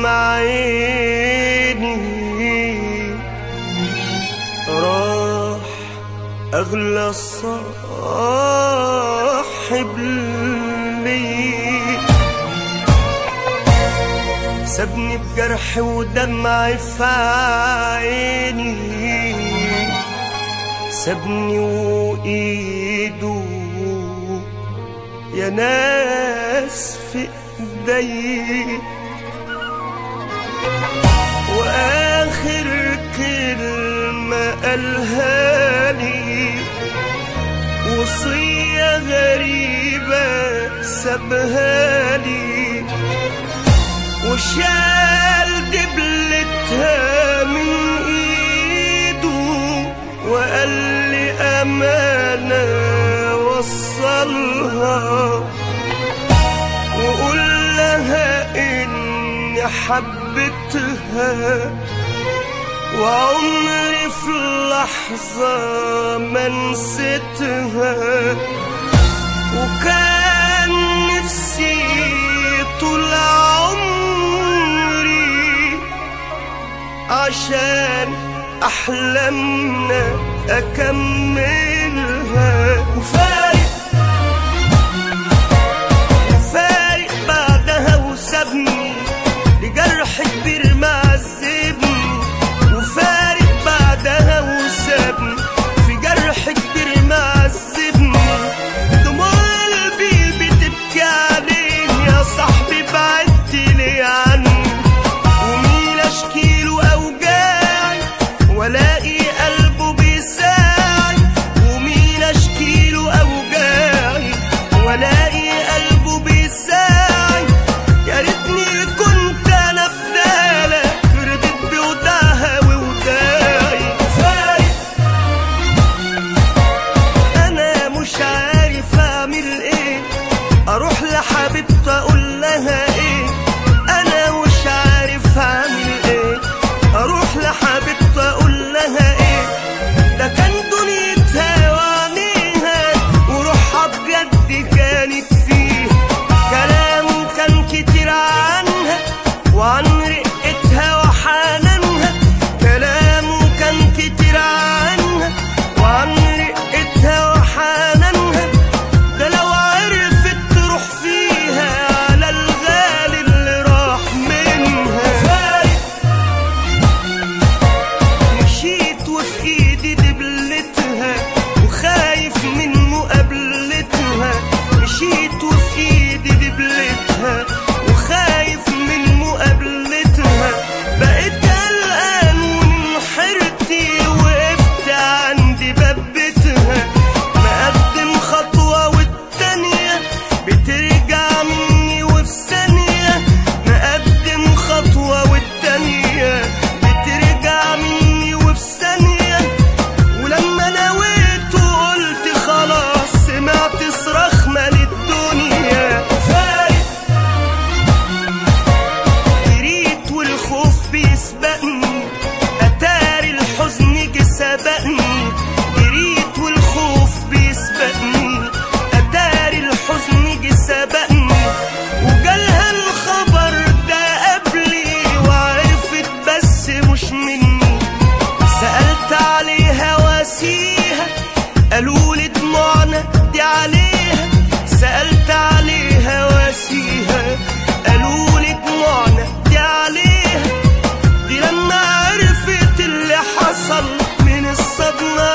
دمع عيني راح أغلى صاحب لي، سابني بجرح ودمع في عيني، سابني وإيده يا ناس في إيدي، وآخر كلمة قالها لي وصية غريبة سابها لي، وشال دبلتها من ايده وقال لي امانة وصلها، وقول لها اني حبيتها وعمري في لحظة ما نسيتها، وكان نفسي طول عمري عشان أحلامنا أكملها. وفارق بعدها وسابني لجرح كبير معذبني، وفارق بعدها وسابني في جرح كبير معذبني، دموع قلبي بتبكي عليه يا صاحبي بعدت لي عني، ومين اشكيله اوجاعي والاقي قلبه بيساعي، ومين اشكيله اوجاعي والاقي قلبه بيساعي، يا ريتني كنت انا بدالك رضيت بوداعها ووداعي. انا مش عارف اعمل ايه، اروح لحبيبتي اقول لها ايه، انا مش عارف اعمل ايه، اروح لحبيبتي اقول لها ايه، ده كان دنيتها وعينيها وروحها بجد كانت فيه، كلامه كان كتير عنها وعن رقتها وحنانها، كلامه كان كتير عنها وعن رقتها وحنانها، ده لو عرفت تروح فيها على الغالي اللي راح منها. مشيت وفي ايدي دبلتها وخايف من مقابلتها، مشيت وفي ايدي دبلتها وخايف من مقابلتها، بقيت قلقان ومن حيرتي وقفت عند باب بيتها، مقدم خطوة والتانية بترجع مني وفي ثانية، مقدم خطوة والتانية بترجع مني وفي ثانية، ولما نويت وقلت خلاص سمعت صراخ مال الدنيا. جريت والخوف بيسبقني أتاري الحزن جه سبقني، جريت والخوف بيسبقني أتاري الحزن جه سبقني، وجالها الخبر ده قبلي وعرفت بس مش مني، سألت عليها واسيها قالولي دموعنا دي عليها، سألت عليها واسيها قالولي دموعنا دي عليها، دي لما عرفت اللي حصل من الصدمة